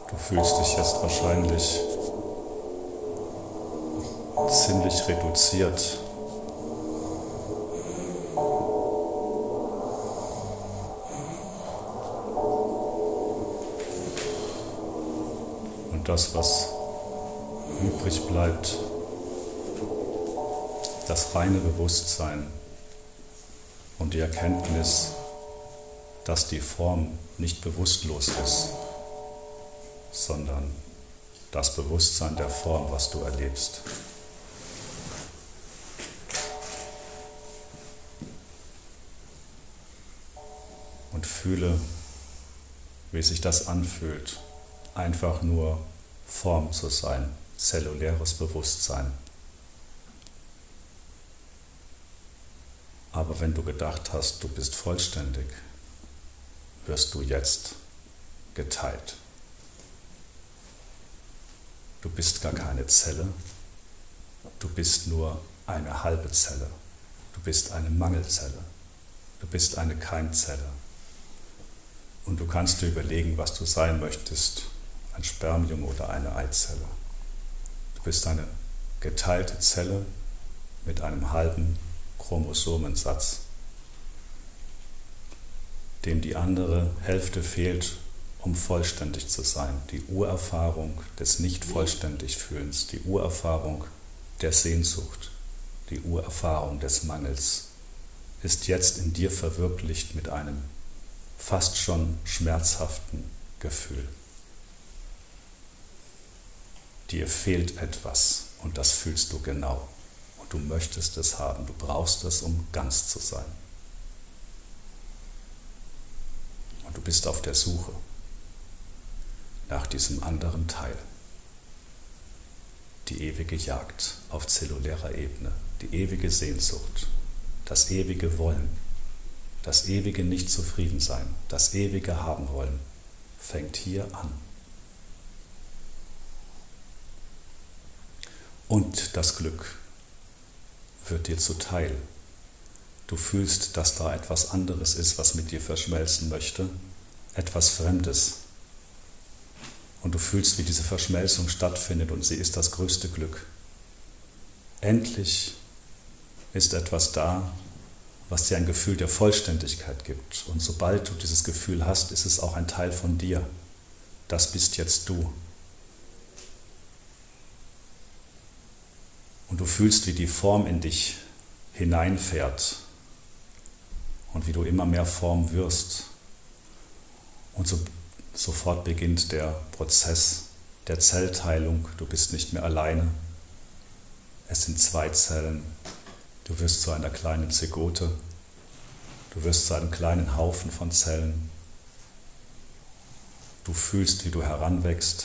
Du fühlst dich jetzt wahrscheinlich ziemlich reduziert. Und das, was übrig bleibt, das reine Bewusstsein und die Erkenntnis, dass die Form nicht bewusstlos ist, sondern das Bewusstsein der Form, was du erlebst. Und fühle, wie sich das anfühlt, einfach nur Form zu sein, zelluläres Bewusstsein. Aber wenn du gedacht hast, du bist vollständig, wirst du jetzt geteilt. Du bist gar keine Zelle, du bist nur eine halbe Zelle, du bist eine Mangelzelle, du bist eine Keimzelle. Und du kannst dir überlegen, was du sein möchtest, ein Spermium oder eine Eizelle. Du bist eine geteilte Zelle mit einem halben Chromosomensatz, dem die andere Hälfte fehlt, um vollständig zu sein. Die Urerfahrung des Nicht-Vollständig-Fühlens, die Urerfahrung der Sehnsucht, die Urerfahrung des Mangels ist jetzt in dir verwirklicht mit einem fast schon schmerzhaften Gefühl. Dir fehlt etwas und das fühlst du genau. Und du möchtest es haben, du brauchst es, um ganz zu sein. Und du bist auf der Suche nach diesem anderen Teil. Die ewige Jagd auf zellulärer Ebene, die ewige Sehnsucht, das ewige Wollen, das ewige Nicht-Zufriedensein, das ewige Haben wollen, fängt hier an. Und das Glück wird dir zuteil. Du fühlst, dass da etwas anderes ist, was mit dir verschmelzen möchte, etwas Fremdes. Und du fühlst, wie diese Verschmelzung stattfindet und sie ist das größte Glück. Endlich ist etwas da, was dir ein Gefühl der Vollständigkeit gibt. Und sobald du dieses Gefühl hast, ist es auch ein Teil von dir. Das bist jetzt du. Und du fühlst, wie die Form in dich hineinfährt und wie du immer mehr Form wirst. Und sofort beginnt der Prozess der Zellteilung. Du bist nicht mehr alleine. Es sind 2 Zellen. Du wirst zu einer kleinen Zygote. Du wirst zu einem kleinen Haufen von Zellen. Du fühlst, wie du heranwächst,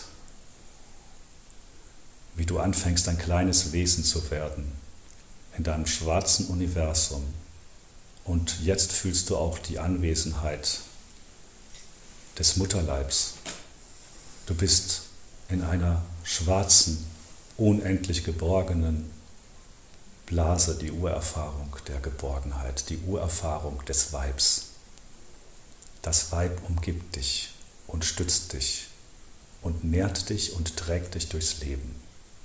wie du anfängst, ein kleines Wesen zu werden in deinem schwarzen Universum. Und jetzt fühlst du auch die Anwesenheit des Mutterleibs. Du bist in einer schwarzen, unendlich geborgenen Blase, die Urerfahrung der Geborgenheit, die Urerfahrung des Weibs. Das Weib umgibt dich und stützt dich und nährt dich und trägt dich durchs Leben.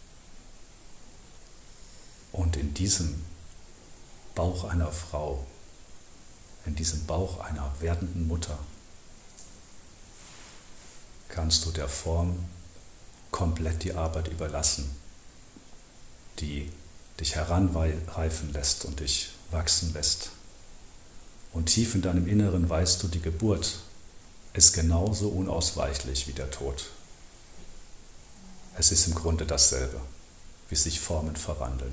Und in diesem Bauch einer Frau, in diesem Bauch einer werdenden Mutter, kannst du der Form komplett die Arbeit überlassen, die dich heranreifen lässt und dich wachsen lässt. Und tief in deinem Inneren weißt du, die Geburt ist genauso unausweichlich wie der Tod. Es ist im Grunde dasselbe, wie sich Formen verwandeln.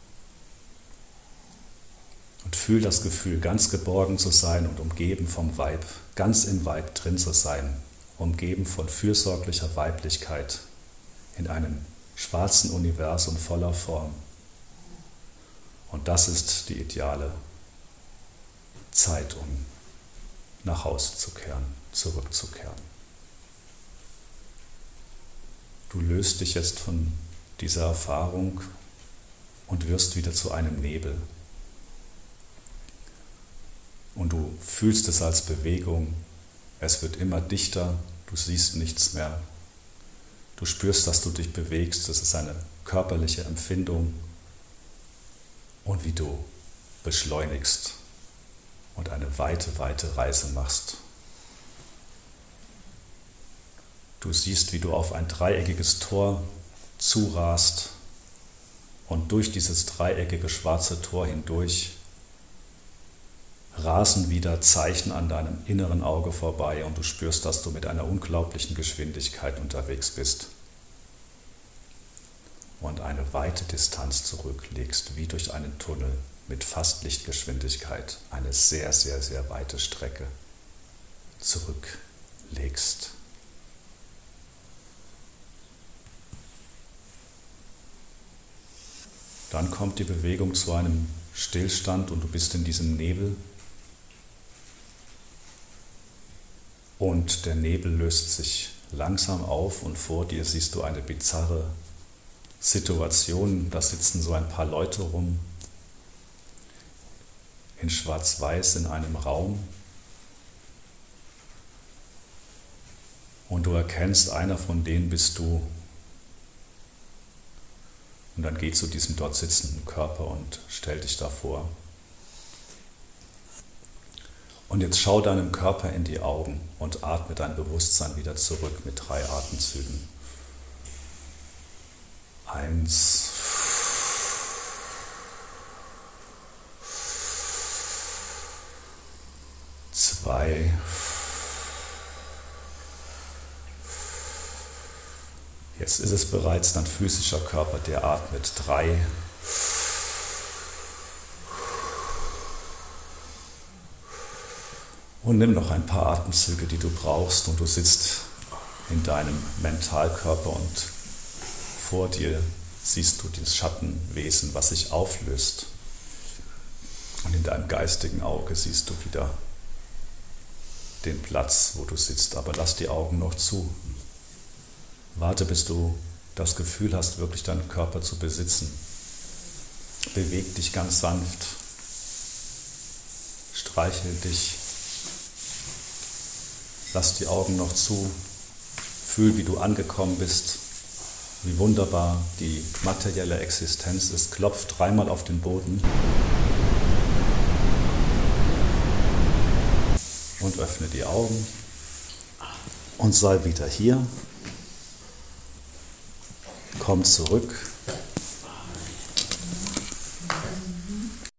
Und fühl das Gefühl, ganz geborgen zu sein und umgeben vom Weib, ganz im Weib drin zu sein, umgeben von fürsorglicher Weiblichkeit in einem schwarzen Universum voller Form. Und das ist die ideale Zeit, um nach Hause zu kehren, zurückzukehren. Du löst dich jetzt von dieser Erfahrung und wirst wieder zu einem Nebel. Und du fühlst es als Bewegung, es wird immer dichter, du siehst nichts mehr, Du spürst, dass du dich bewegst, das ist eine körperliche Empfindung und wie du beschleunigst und eine weite, weite Reise machst. Du siehst, wie du auf ein dreieckiges Tor zurast und durch dieses dreieckige schwarze Tor hindurch rasen wieder Zeichen an deinem inneren Auge vorbei und du spürst, dass du mit einer unglaublichen Geschwindigkeit unterwegs bist und eine weite Distanz zurücklegst, wie durch einen Tunnel mit fast Lichtgeschwindigkeit, eine sehr, sehr, sehr weite Strecke zurücklegst. Dann kommt die Bewegung zu einem Stillstand und du bist in diesem Nebel. Und der Nebel löst sich langsam auf und vor dir siehst du eine bizarre Situation. Da sitzen so ein paar Leute rum, in Schwarz-Weiß in einem Raum. Und du erkennst, einer von denen bist du. Und dann geh zu diesem dort sitzenden Körper und stell dich davor. Und jetzt schau deinem Körper in die Augen und atme dein Bewusstsein wieder zurück mit 3 Atemzügen. 1. 2. Jetzt ist es bereits dein physischer Körper, der atmet. 3. Und nimm noch ein paar Atemzüge, die du brauchst, und du sitzt in deinem Mentalkörper und vor dir siehst du dieses Schattenwesen, was sich auflöst. Und in deinem geistigen Auge siehst du wieder den Platz, wo du sitzt, aber lass die Augen noch zu. Warte, bis du das Gefühl hast, wirklich deinen Körper zu besitzen. Beweg dich ganz sanft. Streichel dich. Lass die Augen noch zu. Fühl, wie du angekommen bist. Wie wunderbar die materielle Existenz ist. Klopf 3-mal auf den Boden. Und öffne die Augen. Und sei wieder hier. Komm zurück.